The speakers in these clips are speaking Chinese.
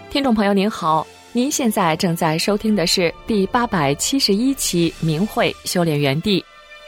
听众朋友您好，您现在正在收听的是第871期明慧修炼园地。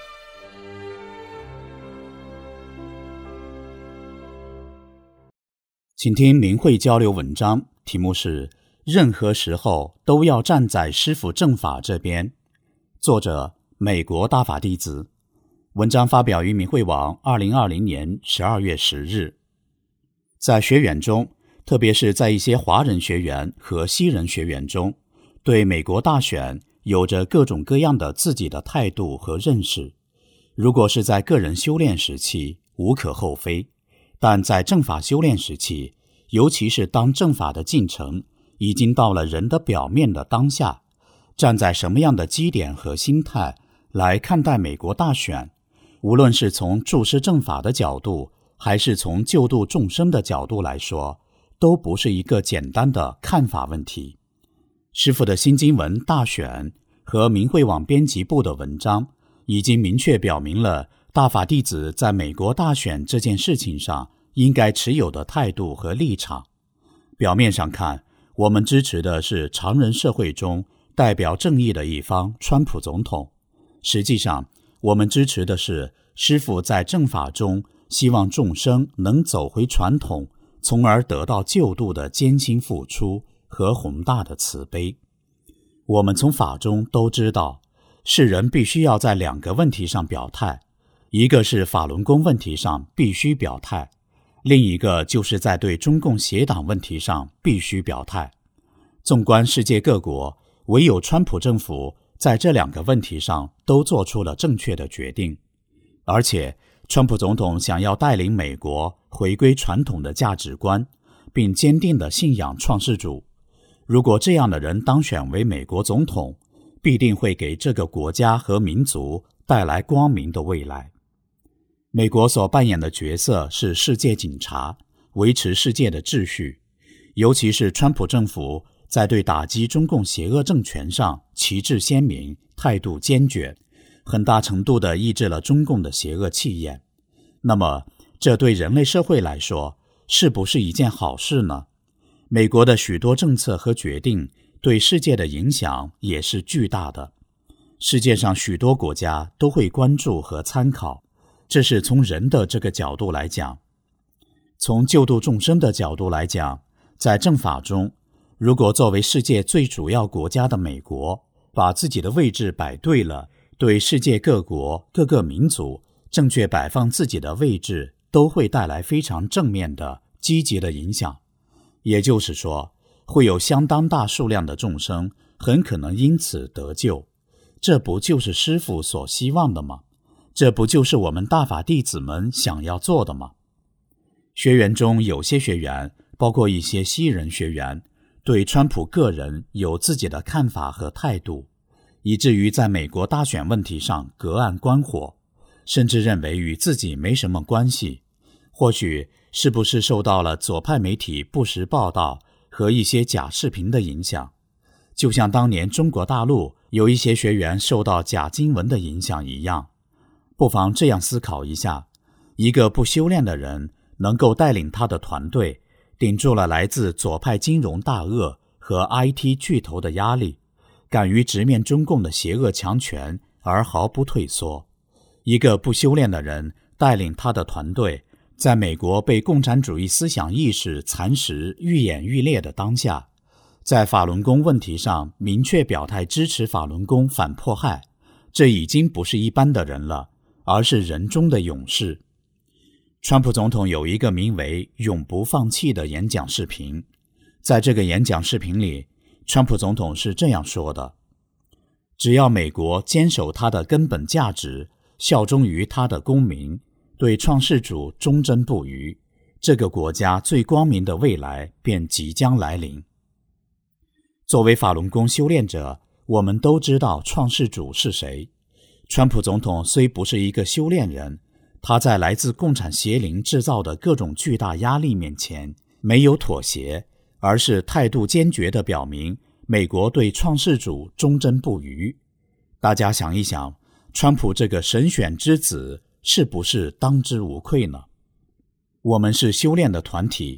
请听明慧交流文章，题目是任何时候都要站在师父正法这边，作者美国大法弟子。文章发表于明慧网2020年12月10日。在学员中，特别是在一些华人学员和西人学员中，对美国大选有着各种各样的自己的态度和认识。如果是在个人修炼时期，无可厚非，但在正法修炼时期，尤其是当正法的进程已经到了人的表面的当下，站在什么样的基点和心态来看待美国大选，无论是从注释正法的角度，还是从救度众生的角度来说，都不是一个简单的看法问题。师父的新经文大选和明慧网编辑部的文章已经明确表明了大法弟子在美国大选这件事情上应该持有的态度和立场。表面上看，我们支持的是常人社会中代表正义的一方川普总统，实际上我们支持的是师父在正法中希望众生能走回传统，从而得到救度的艰辛付出和宏大的慈悲。我们从法中都知道，世人必须要在两个问题上表态，一个是法轮功问题上必须表态，另一个就是在对中共邪党问题上必须表态。纵观世界各国，唯有川普政府在这两个问题上都做出了正确的决定，而且川普总统想要带领美国回归传统的价值观，并坚定地信仰创世主。如果这样的人当选为美国总统，必定会给这个国家和民族带来光明的未来。美国所扮演的角色是世界警察，维持世界的秩序，尤其是川普政府在对打击中共邪恶政权上旗帜鲜明，态度坚决，很大程度地抑制了中共的邪恶气焰。那么，这对人类社会来说，是不是一件好事呢？美国的许多政策和决定对世界的影响也是巨大的。世界上许多国家都会关注和参考，这是从人的这个角度来讲。从救度众生的角度来讲，在正法中，如果作为世界最主要国家的美国把自己的位置摆对了，对世界各国各个民族正确摆放自己的位置，都会带来非常正面的积极的影响。也就是说，会有相当大数量的众生很可能因此得救。这不就是师父所希望的吗？这不就是我们大法弟子们想要做的吗？学员中有些学员，包括一些西人学员，对川普个人有自己的看法和态度，以至于在美国大选问题上隔岸观火，甚至认为与自己没什么关系。或许是不是受到了左派媒体不实报道和一些假视频的影响，就像当年中国大陆有一些学员受到假经文的影响一样。不妨这样思考一下，一个不修炼的人能够带领他的团队顶住了来自左派金融大鳄和 IT 巨头的压力，敢于直面中共的邪恶强权而毫不退缩。一个不修炼的人带领他的团队，在美国被共产主义思想意识蚕食愈演愈烈的当下，在法轮功问题上明确表态支持法轮功反迫害，这已经不是一般的人了，而是人中的勇士。川普总统有一个名为“永不放弃”的演讲视频，在这个演讲视频里，川普总统是这样说的：只要美国坚守它的根本价值，效忠于它的公民，对创世主忠贞不渝，这个国家最光明的未来便即将来临。作为法轮功修炼者，我们都知道创世主是谁。川普总统虽不是一个修炼人，他在来自共产邪灵制造的各种巨大压力面前没有妥协，而是态度坚决地表明美国对创世主忠贞不渝。大家想一想，川普这个神选之子是不是当之无愧呢？我们是修炼的团体，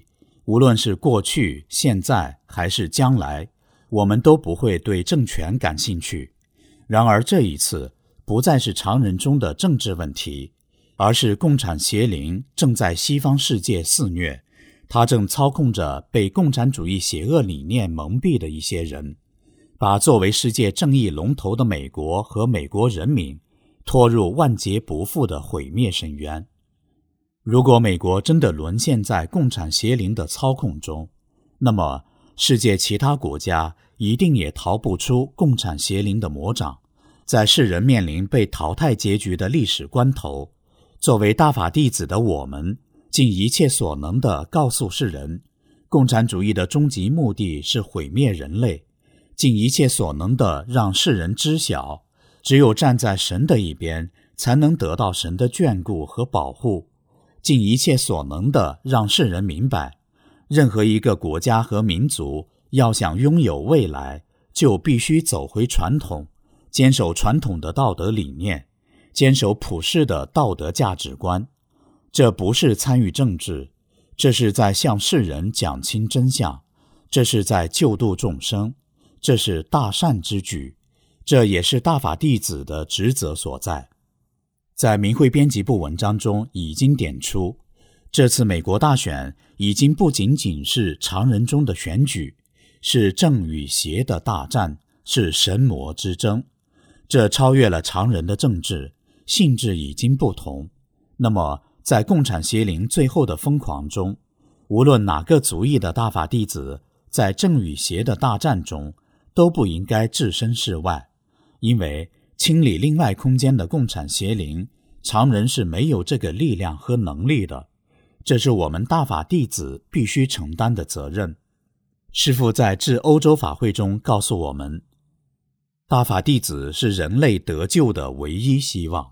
无论是过去、现在还是将来，我们都不会对政权感兴趣。然而这一次不再是常人中的政治问题，而是共产邪灵正在西方世界肆虐，它正操控着被共产主义邪恶理念蒙蔽的一些人，把作为世界正义龙头的美国和美国人民拖入万劫不复的毁灭深渊。如果美国真的沦陷在共产邪灵的操控中，那么世界其他国家一定也逃不出共产邪灵的魔掌。在世人面临被淘汰结局的历史关头，作为大法弟子的我们，尽一切所能地告诉世人，共产主义的终极目的是毁灭人类，尽一切所能地让世人知晓，只有站在神的一边，才能得到神的眷顾和保护，尽一切所能地让世人明白，任何一个国家和民族要想拥有未来，就必须走回传统，坚守传统的道德理念，坚守普世的道德价值观。这不是参与政治，这是在向世人讲清真相，这是在救度众生，这是大善之举，这也是大法弟子的职责所在。在明慧编辑部文章中已经点出，这次美国大选已经不仅仅是常人中的选举，是正与邪的大战，是神魔之争。这超越了常人的政治，性质已经不同。那么在共产邪灵最后的疯狂中，无论哪个族裔的大法弟子在正与邪的大战中都不应该置身事外，因为清理另外空间的共产邪灵，常人是没有这个力量和能力的，这是我们大法弟子必须承担的责任。师父在致欧洲法会中告诉我们，大法弟子是人类得救的唯一希望。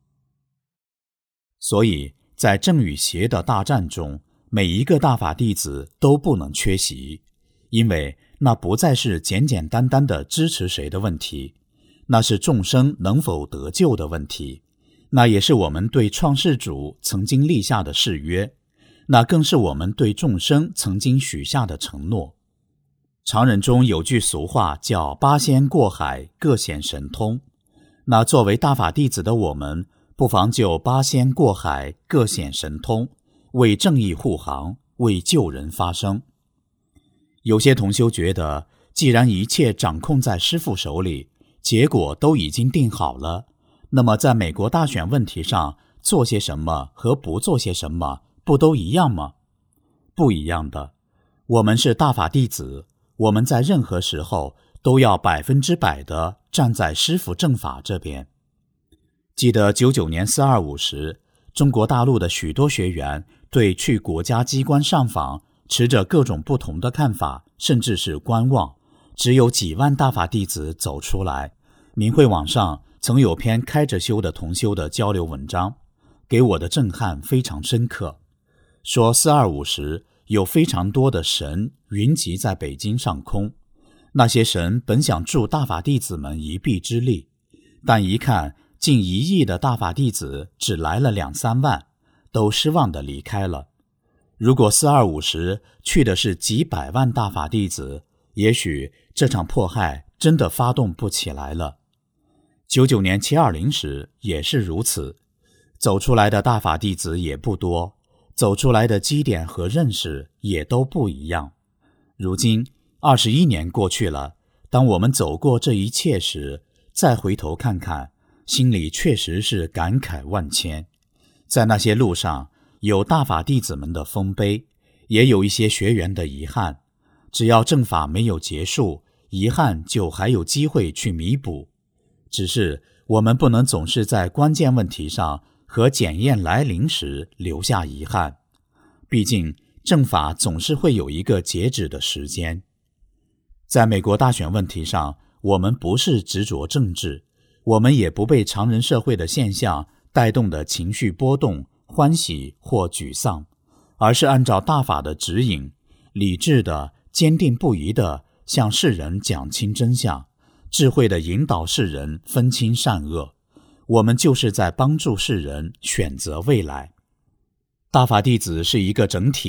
所以在正与邪的大战中，每一个大法弟子都不能缺席，因为那不再是简简单单的支持谁的问题，那是众生能否得救的问题，那也是我们对创世主曾经立下的誓约，那更是我们对众生曾经许下的承诺。常人中有句俗话叫八仙过海，各显神通。那作为大法弟子的我们，不妨就八仙过海，各显神通，为正义护航，为救人发声。有些同修觉得，既然一切掌控在师父手里，结果都已经定好了，那么在美国大选问题上做些什么和不做些什么，不都一样吗？不一样的。我们是大法弟子，我们在任何时候都要100%的站在师父正法这边。记得99年425时，中国大陆的许多学员对去国家机关上访持着各种不同的看法，甚至是观望，只有几万大法弟子走出来。明慧网上曾有篇开着修的同修的交流文章，给我的震撼非常深刻。说425时有非常多的神云集在北京上空，那些神本想助大法弟子们一臂之力，但一看近1亿的大法弟子只来了2-3万，都失望地离开了。如果425时去的是几百万大法弟子，也许这场迫害真的发动不起来了。99年720时也是如此，走出来的大法弟子也不多，走出来的基点和认识也都不一样。如今21年过去了，当我们走过这一切时，再回头看看，心里确实是感慨万千。在那些路上，有大法弟子们的丰碑，也有一些学员的遗憾。只要正法没有结束，遗憾就还有机会去弥补。只是我们不能总是在关键问题上和检验来临时留下遗憾，毕竟正法总是会有一个截止的时间。在美国大选问题上，我们不是执着政治，我们也不被常人社会的现象带动的情绪波动、欢喜或沮丧，而是按照大法的指引，理智的、坚定不移的向世人讲清真相，智慧的引导世人分清善恶。我们就是在帮助世人选择未来。大法弟子是一个整体，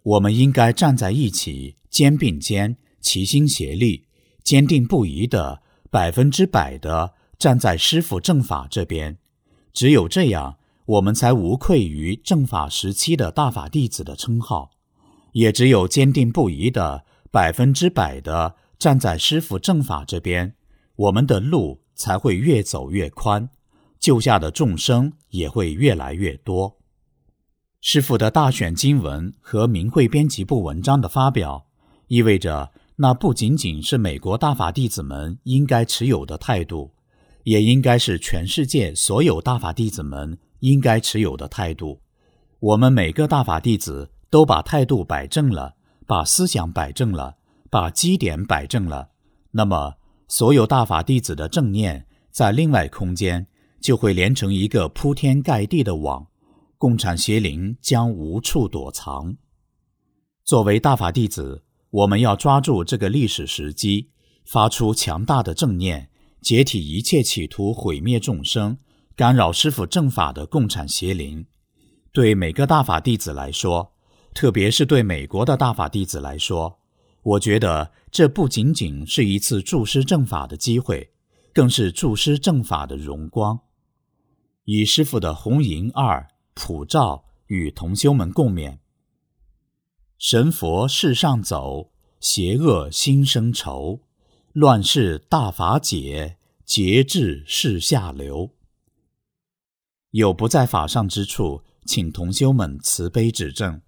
我们应该站在一起，肩并肩，齐心协力，坚定不移的100%的站在师父正法这边。只有这样，我们才无愧于正法时期的大法弟子的称号，也只有坚定不移的100%的站在师父正法这边，我们的路才会越走越宽，救下的众生也会越来越多。师父的大选经文和明慧编辑部文章的发表，意味着那不仅仅是美国大法弟子们应该持有的态度，也应该是全世界所有大法弟子们应该持有的态度。我们每个大法弟子都把态度摆正了，把思想摆正了，把基点摆正了，那么所有大法弟子的正念在另外空间就会连成一个铺天盖地的网，共产邪灵将无处躲藏。作为大法弟子，我们要抓住这个历史时机，发出强大的正念，解体一切企图毁灭众生、干扰师父正法的共产邪灵。对每个大法弟子来说，特别是对美国的大法弟子来说，我觉得这不仅仅是一次助师正法的机会，更是助师正法的荣光。以师父的红银二普照与同修们共勉：神佛世上走，邪恶心生愁，乱世大法解，节制世下流。有不在法上之处，请同修们慈悲指正。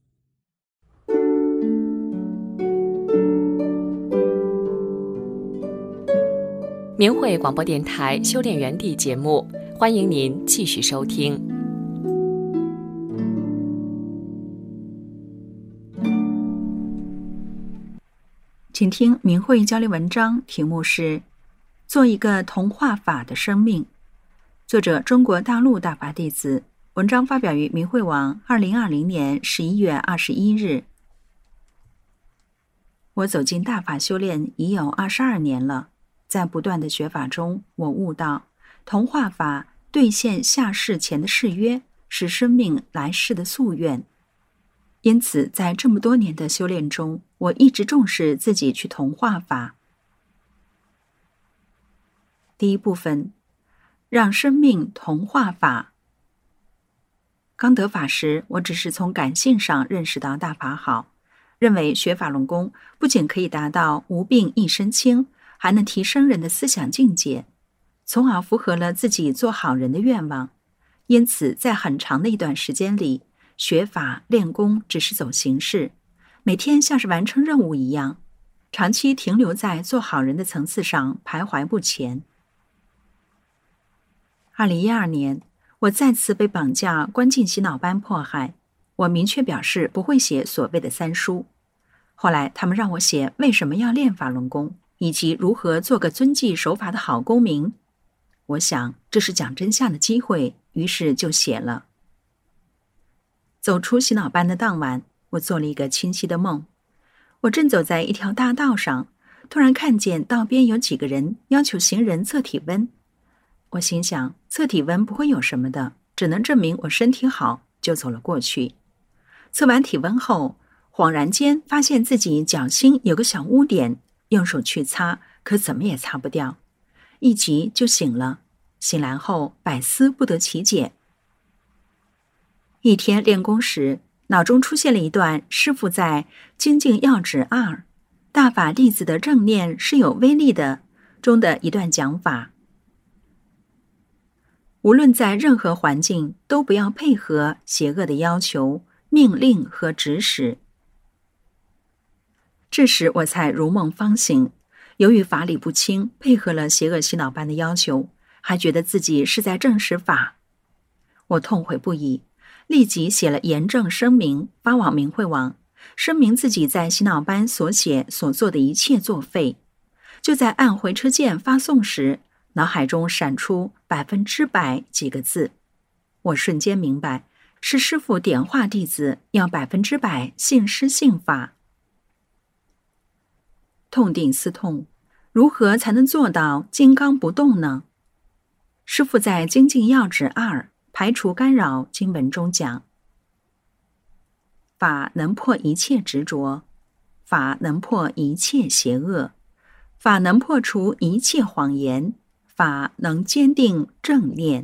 明慧广播电台修炼园地节目，欢迎您继续收听。 请听明慧交流文章，题目是做一个同化法的生命，作者中国大陆大法弟子，文章发表于明慧网2020年11月21日。我走进大法修炼已有22年了，在不断的学法中，我悟到同化法兑现下世前的誓约，是生命来世的夙愿。因此在这么多年的修炼中，我一直重视自己去同化法。第一部分，让生命同化法。刚得法时，我只是从感性上认识到大法好，认为学法轮功不仅可以达到无病一身轻，还能提升人的思想境界，从而符合了自己做好人的愿望。因此在很长的一段时间里，学法练功只是走形式，每天像是完成任务一样，长期停留在做好人的层次上徘徊不前。2012年，我再次被绑架关进洗脑班迫害，我明确表示不会写所谓的三书。后来他们让我写为什么要练法轮功，以及如何做个遵纪守法的好公民。我想这是讲真相的机会，于是就写了。走出洗脑班的当晚，我做了一个清晰的梦。我正走在一条大道上，突然看见道边有几个人要求行人测体温。我心想，测体温不会有什么的，只能证明我身体好，就走了过去。测完体温后，恍然间发现自己脚心有个小污点，用手去擦，可怎么也擦不掉，一急就醒了。醒来后百思不得其解。一天练功时，脑中出现了一段师父在《精进要旨2大法弟子的正念是有威力的》中的一段讲法：无论在任何环境，都不要配合邪恶的要求、命令和指使。这时我才如梦方醒，由于法理不清，配合了邪恶洗脑班的要求，还觉得自己是在证实法。我痛悔不已，立即写了严正声明，发往明慧网，声明自己在洗脑班所写所做的一切作废。就在按回车键发送时，脑海中闪出100%几个字，我瞬间明白，是师父点化弟子要100%信师信法。痛定思痛，如何才能做到金刚不动呢？师父在《精进要旨2排除干扰经文中讲： 法能破一切执着，法能破一切邪恶，法能破除一切谎言，法能坚定正念。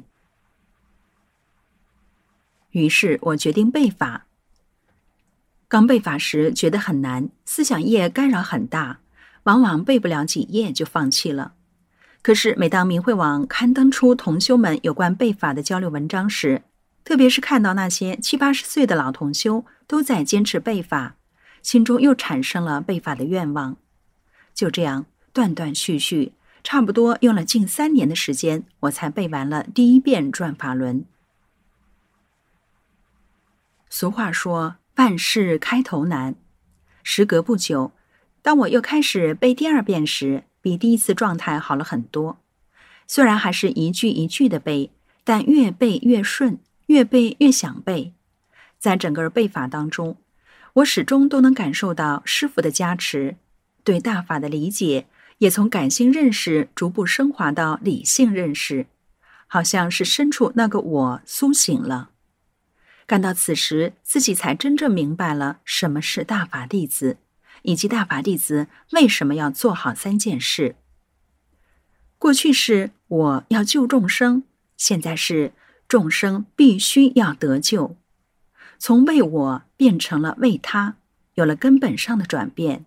于是我决定背法。刚背法时觉得很难，思想业干扰很大，往往背不了几页就放弃了。可是每当明慧网刊登出同修们有关背法的交流文章时，特别是看到那些70、80岁的老同修都在坚持背法，心中又产生了背法的愿望。就这样断断续续，差不多用了近3年的时间，我才背完了第1遍转法轮。俗话说，万事开头难。时隔不久，当我又开始背第2遍时，比第一次状态好了很多。虽然还是一句一句的背，但越背越顺，越背越想背。在整个背法当中，我始终都能感受到师父的加持，对大法的理解也从感性认识逐步升华到理性认识，好像是深处那个我苏醒了。感到此时自己才真正明白了什么是大法弟子，以及大法弟子为什么要做好3件事。过去是我要救众生，现在是众生必须要得救，从为我变成了为他，有了根本上的转变。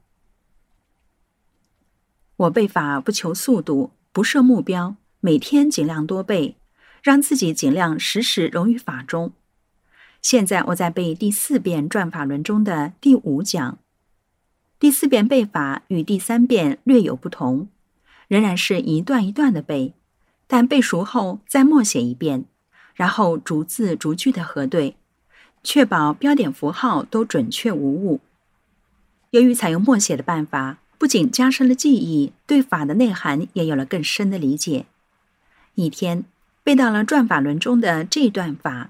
我背法不求速度，不设目标，每天尽量多背，让自己尽量时时融于法中。现在我在背第4遍转法轮中的第5讲。第4遍背法与第3遍略有不同，仍然是一段一段的背，但背熟后再默写1遍，然后逐字逐句的核对，确保标点符号都准确无误。由于采用默写的办法，不仅加深了记忆，对法的内涵也有了更深的理解。一天背到了转法轮中的这段法。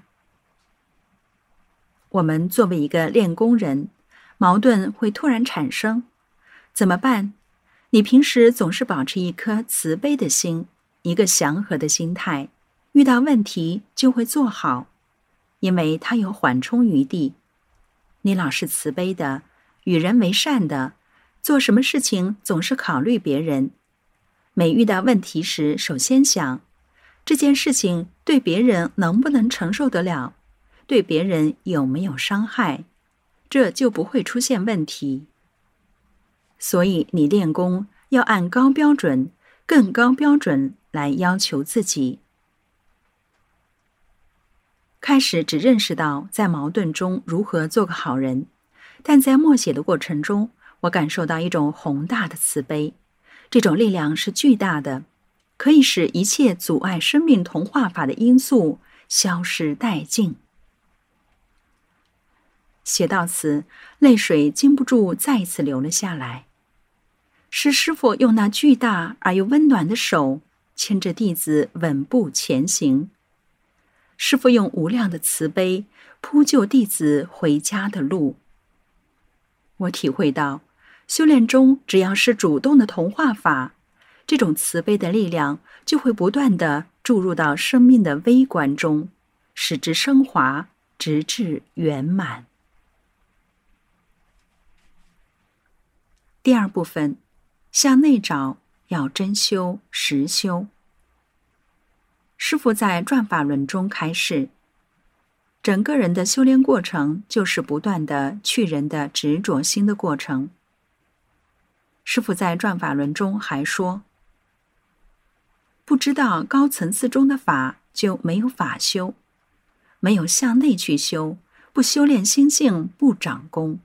我们作为一个练功人，矛盾会突然产生，怎么办？你平时总是保持一颗慈悲的心，一个祥和的心态，遇到问题就会做好，因为它有缓冲余地。你老是慈悲的，与人为善的，做什么事情总是考虑别人。每遇到问题时，首先想，这件事情对别人能不能承受得了？对别人有没有伤害？这就不会出现问题。所以你练功要按高标准、更高标准来要求自己。开始只认识到在矛盾中如何做个好人，但在默写的过程中，我感受到一种宏大的慈悲，这种力量是巨大的，可以使一切阻碍生命同化法的因素消失殆尽。写到此，泪水禁不住再一次流了下来。是师父用那巨大而又温暖的手牵着弟子稳步前行，师父用无量的慈悲铺就弟子回家的路。我体会到，修炼中只要是主动的同化法，这种慈悲的力量就会不断地注入到生命的微观中，使之升华，直至圆满。第2部分，向内找，要真修实修。师父在转法轮中开示，整个人的修炼过程就是不断的去人的执着心的过程。师父在转法轮中还说，不知道高层次中的法就没有法修，没有向内去修，不修炼心性，不长功。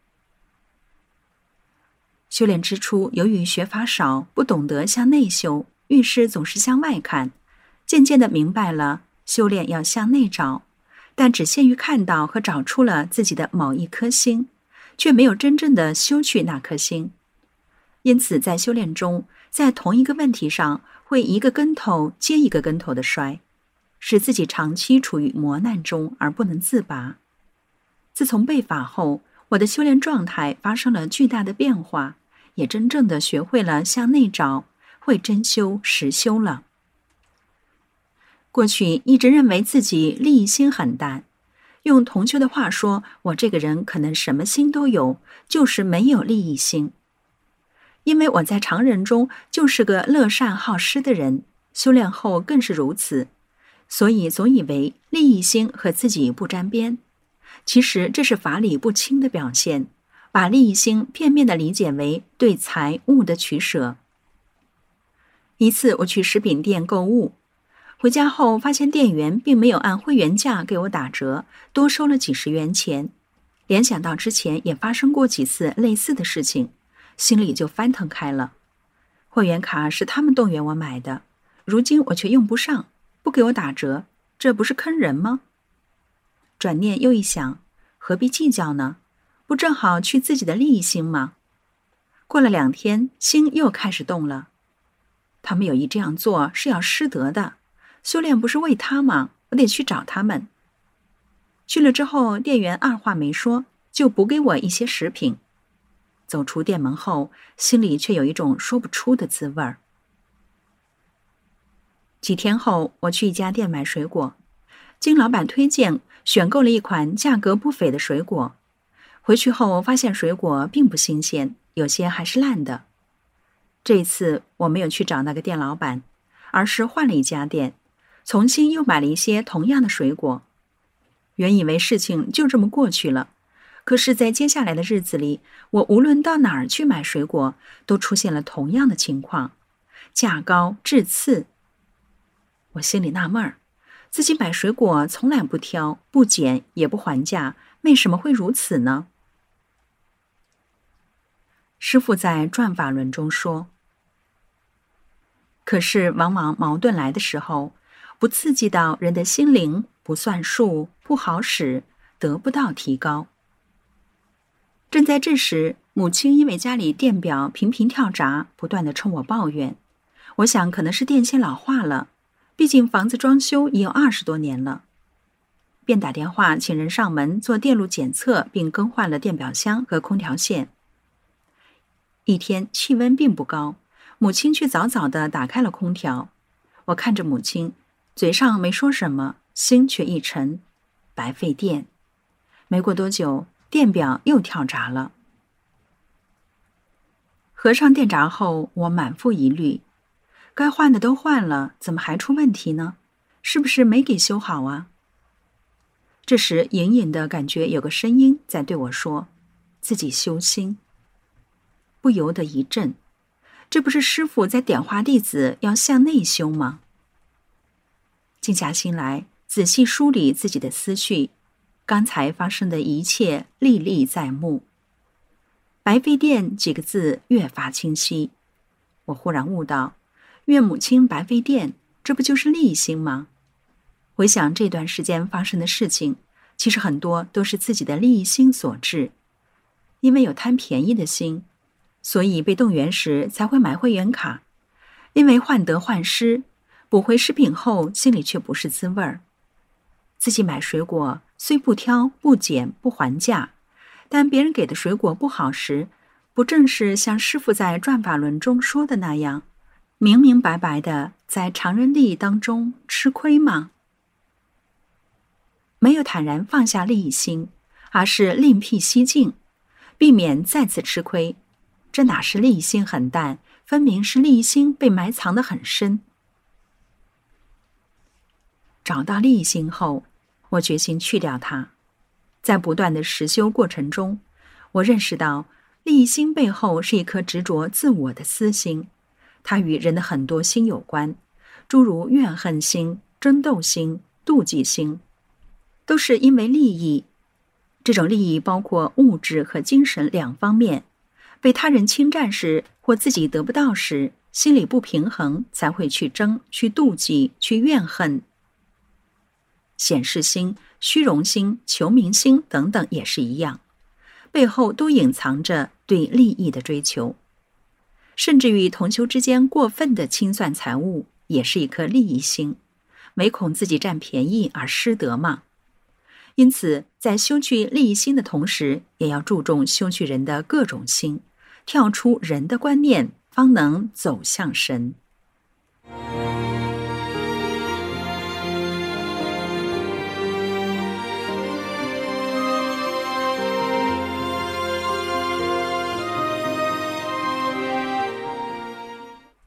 修炼之初，由于学法少，不懂得向内修，遇事总是向外看，渐渐地明白了修炼要向内找，但只限于看到和找出了自己的某一颗心，却没有真正的修去那颗心。因此在修炼中，在同一个问题上会一个跟头接一个跟头的摔，使自己长期处于磨难中而不能自拔。自从背法后，我的修炼状态发生了巨大的变化，也真正的学会了向内找，会真修实修了。过去一直认为自己利益心很大， 用同修的话说，我这个人可能什么心都有，就是没有利益心。因为我在常人中就是个乐善好施的人，修炼后更是如此，所以总以为利益心和自己不沾边。其实这是法理不清的表现，把利益心片面地理解为对财物的取舍。一次我去食品店购物，回家后发现店员并没有按会员价给我打折，多收了几十元钱。联想到之前也发生过几次类似的事情，心里就翻腾开了。会员卡是他们动员我买的，如今我却用不上，不给我打折，这不是坑人吗？转念又一想，何必计较呢？不正好去自己的利益心吗？过了2天，心又开始动了。他们有意这样做是要失德的，修炼不是为他吗？我得去找他们。去了之后，店员二话没说，就补给我一些食品。走出店门后，心里却有一种说不出的滋味儿。几天后，我去一家店买水果，经老板推荐，选购了一款价格不菲的水果。回去后发现水果并不新鲜，有些还是烂的。这一次我没有去找那个店老板，而是换了一家店，重新又买了一些同样的水果。原以为事情就这么过去了，可是在接下来的日子里，我无论到哪儿去买水果，都出现了同样的情况，价高质次。我心里纳闷儿，自己买水果从来不挑，不减也不还价，为什么会如此呢？师父在《转法轮》中说，可是往往矛盾来的时候，不刺激到人的心灵，不算数，不好使，得不到提高。正在这时，母亲因为家里电表频频跳闸，不断地冲我抱怨。我想可能是电线老化了，毕竟房子装修已有20多年了。便打电话请人上门做电路检测，并更换了电表箱和空调线。一天气温并不高，母亲却早早地打开了空调。我看着母亲，嘴上没说什么，心却一沉，白费电。没过多久，电表又跳闸了。合上电闸后，我满腹疑虑，该换的都换了，怎么还出问题呢？是不是没给修好啊？这时隐隐的感觉有个声音在对我说，自己修心。不由得一震，这不是师父在点化弟子要向内修吗？静下心来，仔细梳理自己的思绪，刚才发生的一切历历在目。白费电几个字越发清晰，我忽然悟到，怨母亲白费电，这不就是利益心吗？回想这段时间发生的事情，其实很多都是自己的利益心所致。因为有贪便宜的心，所以被动员时才会买会员卡。因为患得患失，补回食品后心里却不是滋味儿。自己买水果虽不挑不减不还价，但别人给的水果不好时，不正是像师父在《转法轮》中说的那样，明明白白的在常人利益当中吃亏吗？没有坦然放下利益心，而是另辟蹊径，避免再次吃亏，这哪是利益心很淡，分明是利益心被埋藏得很深。找到利益心后，我决心去掉它。在不断的实修过程中，我认识到利益心背后是一颗执着自我的私心，它与人的很多心有关，诸如怨恨心、争斗心、妒忌心，都是因为利益。这种利益包括物质和精神2方面，被他人侵占时或自己得不到时，心里不平衡，才会去争、去妒忌、去怨恨。显示心、虚荣心、求名心等等也是一样，背后都隐藏着对利益的追求。甚至于同修之间过分的清算财物，也是一颗利益心，唯恐自己占便宜而失德嘛。因此，在修去利益心的同时，也要注重修去人的各种心，跳出人的观念，方能走向神。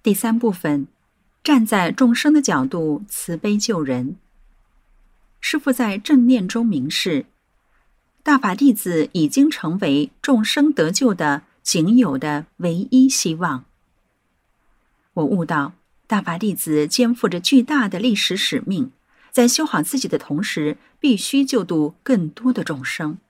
第3部分，站在众生的角度慈悲救人。师父在正念中明示，大法弟子已经成为众生得救的仅有的唯一希望。我悟到，大法弟子肩负着巨大的历史使命，在修好自己的同时，必须救度更多的众生。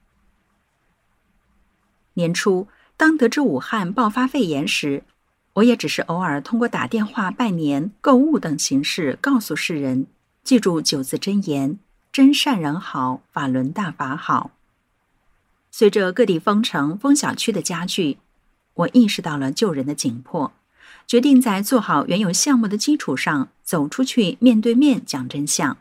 年初，当得知武汉爆发肺炎时，我也只是偶尔通过打电话拜年、购物等形式告诉世人，记住9字真言：真善人好，法轮大法好。随着各地封城、封小区的加剧，我意识到了救人的紧迫，决定在做好原有项目的基础上，走出去面对面讲真相。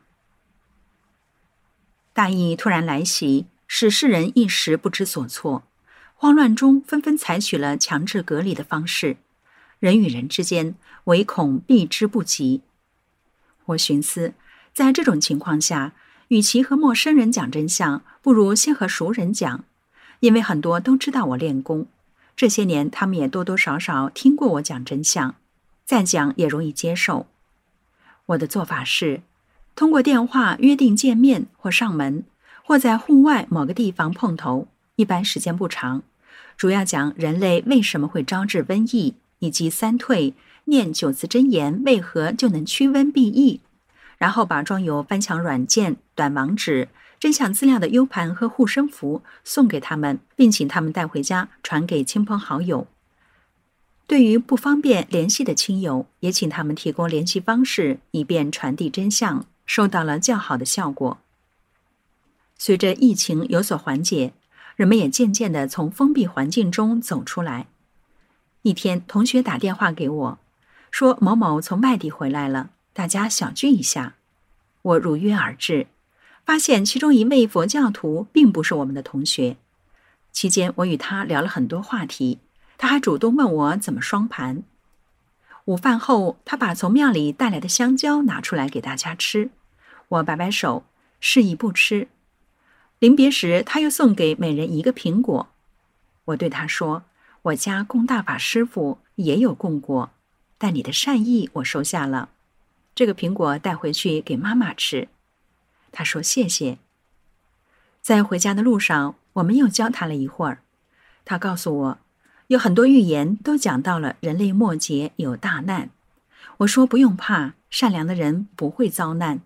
大疫突然来袭，使世人一时不知所措，慌乱中纷纷采取了强制隔离的方式，人与人之间唯恐避之不及。我寻思，在这种情况下，与其和陌生人讲真相，不如先和熟人讲，因为很多都知道我练功，这些年他们也多多少少听过我讲真相，再讲也容易接受。我的做法是，通过电话约定见面，或上门，或在户外某个地方碰头，一般时间不长，主要讲人类为什么会招致瘟疫，以及3退，念9字真言为何就能驱瘟避疫，然后把装有翻墙软件、短网址、真相资料的 U 盘和护身符送给他们，并请他们带回家传给亲朋好友。对于不方便联系的亲友，也请他们提供联系方式，以便传递真相，收到了较好的效果。随着疫情有所缓解，人们也渐渐地从封闭环境中走出来。一天，同学打电话给我，说某某从外地回来了，大家小聚一下。我如约而至，发现其中一位佛教徒并不是我们的同学。期间我与他聊了很多话题，他还主动问我怎么双盘。午饭后，他把从庙里带来的香蕉拿出来给大家吃，我摆摆手，示意不吃。临别时，他又送给每人1个苹果。我对他说，我家供大法师父也有供过，但你的善意我收下了，这个苹果带回去给妈妈吃。他说谢谢。在回家的路上，我们又交谈了一会儿，他告诉我，有很多预言都讲到了人类末节有大难。我说不用怕，善良的人不会遭难。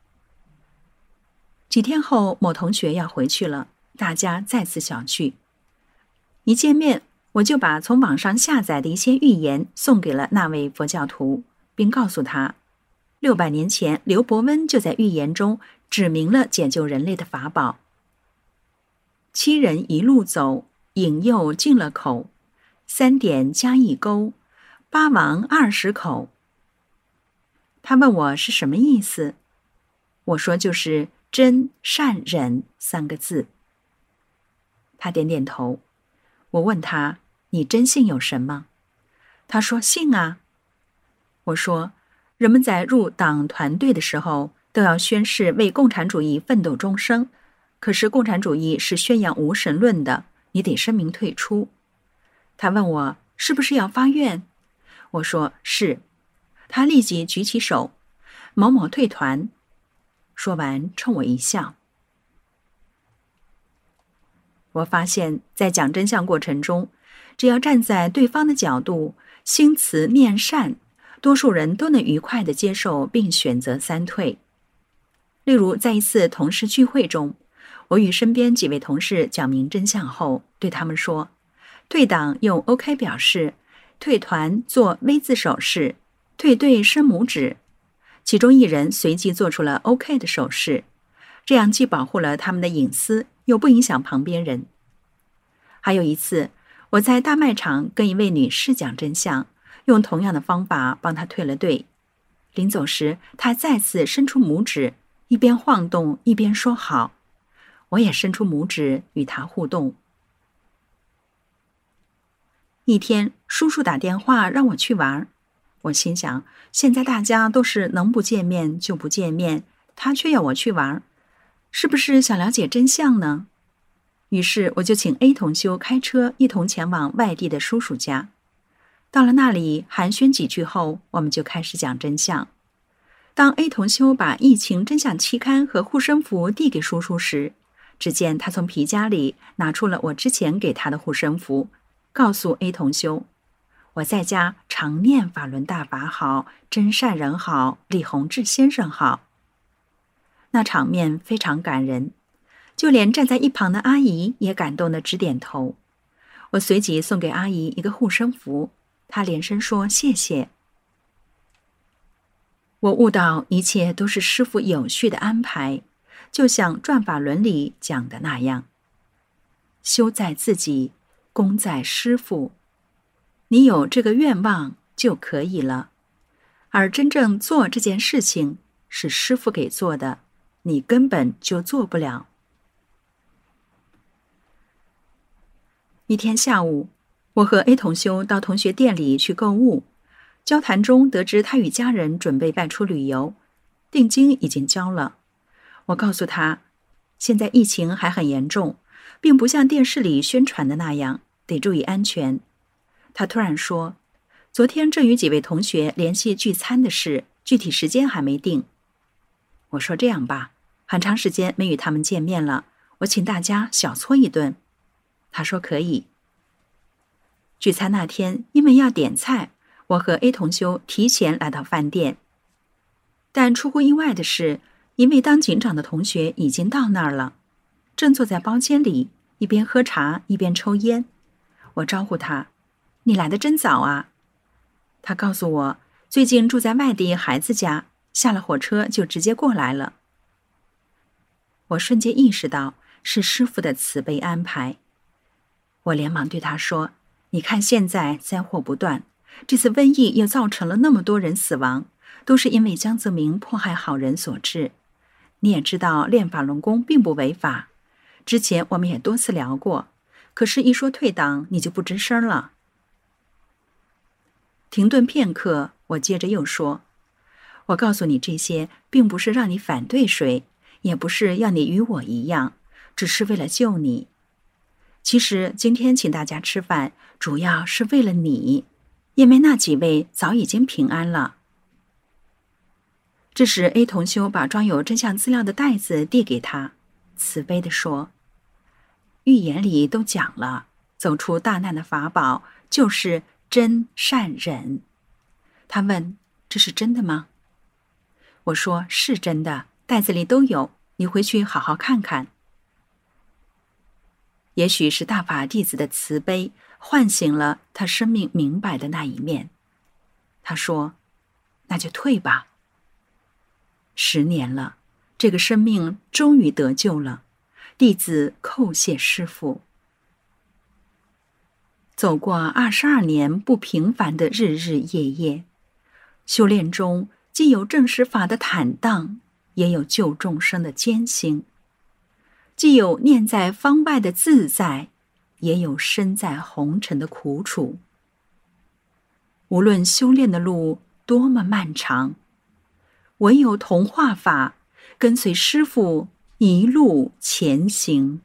几天后，某同学要回去了，大家再次小聚。一见面，我就把从网上下载的一些预言送给了那位佛教徒，并告诉他，600年前刘伯温就在预言中指明了解救人类的法宝。7人一路走，引诱进了口，3点加1钩，8王20口。他问我是什么意思，我说就是真善忍3个字。他点点头。我问他，你真信有神吗？他说信啊。我说，人们在入党团队的时候都要宣誓为共产主义奋斗终生，可是共产主义是宣扬无神论的，你得声明退出。他问我是不是要发愿，我说是。他立即举起手，某某退团。说完冲我一笑。我发现在讲真相过程中，只要站在对方的角度，心慈念善，多数人都能愉快地接受并选择3退。例如在一次同事聚会中，我与身边几位同事讲明真相后，对他们说，退党用 OK 表示，退团做 V 字手势，退队伸拇指。其中一人随即做出了 OK 的手势，这样既保护了他们的隐私，又不影响旁边人。还有一次，我在大卖场跟一位女士讲真相，用同样的方法帮她退了队。临走时，她再次伸出拇指，一边晃动一边说好。我也伸出拇指与她互动。一天，叔叔打电话让我去玩，我心想，现在大家都是能不见面就不见面，他却要我去玩，是不是想了解真相呢？于是我就请 A 同修开车一同前往外地的叔叔家。 到了那里寒暄几句后，我们就开始讲真相。当 A 同修把《疫情真相》期刊和护身符递给叔叔时，只见他从皮夹里拿出了我之前给他的护身符，告诉 A 同修：我在家常念法轮大法好，真善人好，李洪志先生好。那场面非常感人，就连站在一旁的阿姨也感动地直点头。我随即送给阿姨一个护身符，她连声说谢谢。我悟到一切都是师父有序的安排，就像转法轮里讲的那样，修在自己，功在师父。你有这个愿望就可以了，而真正做这件事情是师父给做的，你根本就做不了。一天下午，我和 A 同修到同学店里去购物，交谈中得知他与家人准备外出旅游，定金已经交了。我告诉他，现在疫情还很严重，并不像电视里宣传的那样，得注意安全。他突然说，昨天正与几位同学联系聚餐的事，具体时间还没定。我说这样吧，很长时间没与他们见面了，我请大家小搓一顿。他说可以。聚餐那天，因为要点菜，我和 A 同修提前来到饭店。但出乎意外的是，一位当警长的同学已经到那儿了，正坐在包间里，一边喝茶一边抽烟。我招呼他，你来得真早啊。他告诉我，最近住在外地孩子家，下了火车就直接过来了。我瞬间意识到是师父的慈悲安排。我连忙对他说，你看现在灾祸不断，这次瘟疫又造成了那么多人死亡，都是因为江泽民迫害好人所致。你也知道练法轮功并不违法，之前我们也多次聊过，可是一说退党你就不吱声了。停顿片刻，我接着又说，我告诉你这些并不是让你反对谁，也不是要你与我一样，只是为了救你。其实今天请大家吃饭，主要是为了你，因为那几位早已经平安了。这时 A 同修把装有真相资料的袋子递给他，慈悲地说，预言里都讲了，走出大难的法宝就是真善忍。他问，这是真的吗？我说是真的，袋子里都有，你回去好好看看。也许是大法弟子的慈悲唤醒了他生命明白的那一面。他说，那就退吧。10年了，这个生命终于得救了，弟子叩谢师父。走过22年不平凡的日日夜夜，修炼中既有证实法的坦荡，也有救众生的艰辛，既有念在方外的自在，也有身在红尘的苦楚。无论修炼的路多么漫长，唯有同化法跟随师父一路前行。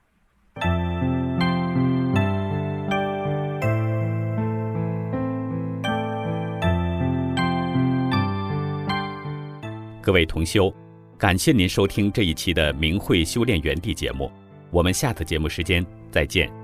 各位同修，感谢您收听这一期的明慧修炼园地节目，我们下次节目时间再见。